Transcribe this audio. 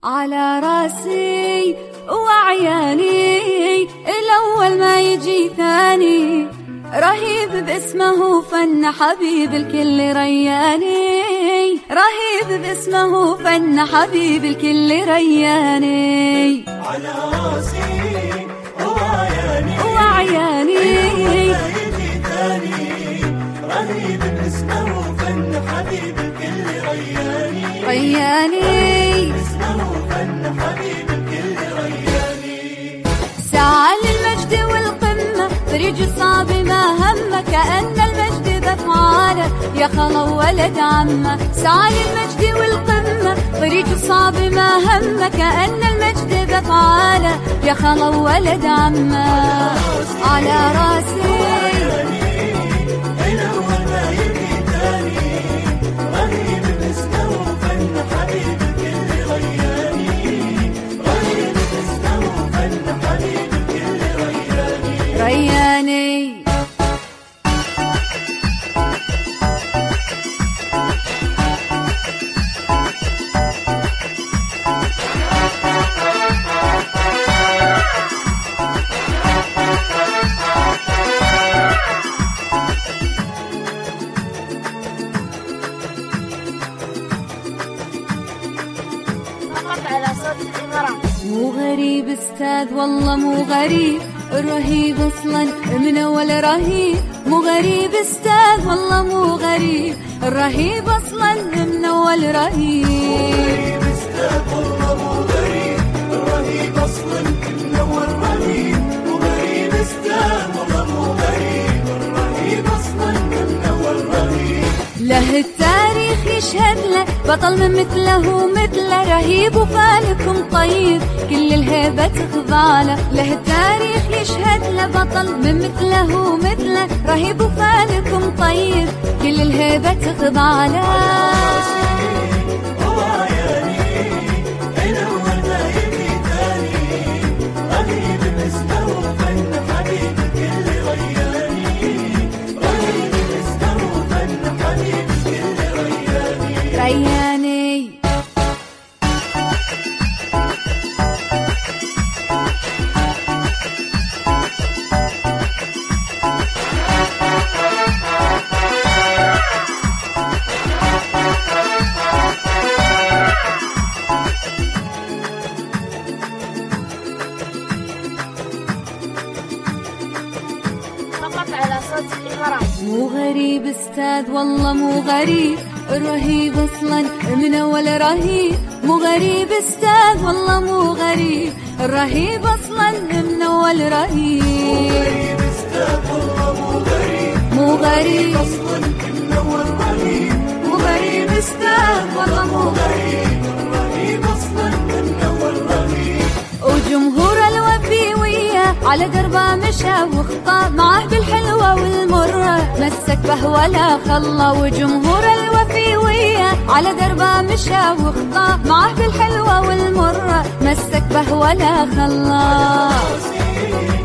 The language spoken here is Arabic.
على راسي وعياني الأول ما يجي ثاني، رهيب باسمه فن حبيب الكل رياني، رهيب باسمه فن حبيب الكل رياني. على راسي وعياني يجي ثاني، رهيب باسمه فن حبيب الكل رياني، رياني اسمه فن حبيب الكل رياني. سعى للمجد والقمة طريق صعب ما همه، كأن المجد بفعاله يا خلا ولد عمه. سعى للمجد والقمة طريق صعب ما همه، كأن المجد بفعاله يا خلا ولد عمه. على راسي رياني. مو غريب استاذ والله مو غريب، الرهيب اصلا من اول رهيب. مو غريب استاذ والله مو غريب، الرهيب اصلا من اول رهيب. استاذ والله مو غريب، الرهيب اصلا من اول رهيب. مو غريب استاذ والله مو غريب، الرهيب اصلا من اول رهيب. له التاريخ يشهد له بطل من مثله مثله، رهيب وفالكم طيب كل الهيبة تخضع له. له التاريخ يشهد له بطل من مثله مثله، رهيب وفالكم طيب كل الهيبة تخضع له. رياني مو غريب استاذ والله مو غريب، الرهيب اصلا من اول رهيب. مو غريب استاذ والله مو غريب، الرهيب اصلا من اول رهيب. مو غريب اصلا من اول رهيب. مو غريب استاذ والله مو غريب، الرهيب اصلا من اول رهيب. وجمهور الوفي وياه على دربه مشى وخطى، معه بالحلوة والمرة مسك به ولا خلى. وجمهور الوفي وياه على دربه مشى وخطى، معه بالحلوة والمرة مسك به ولا خلى.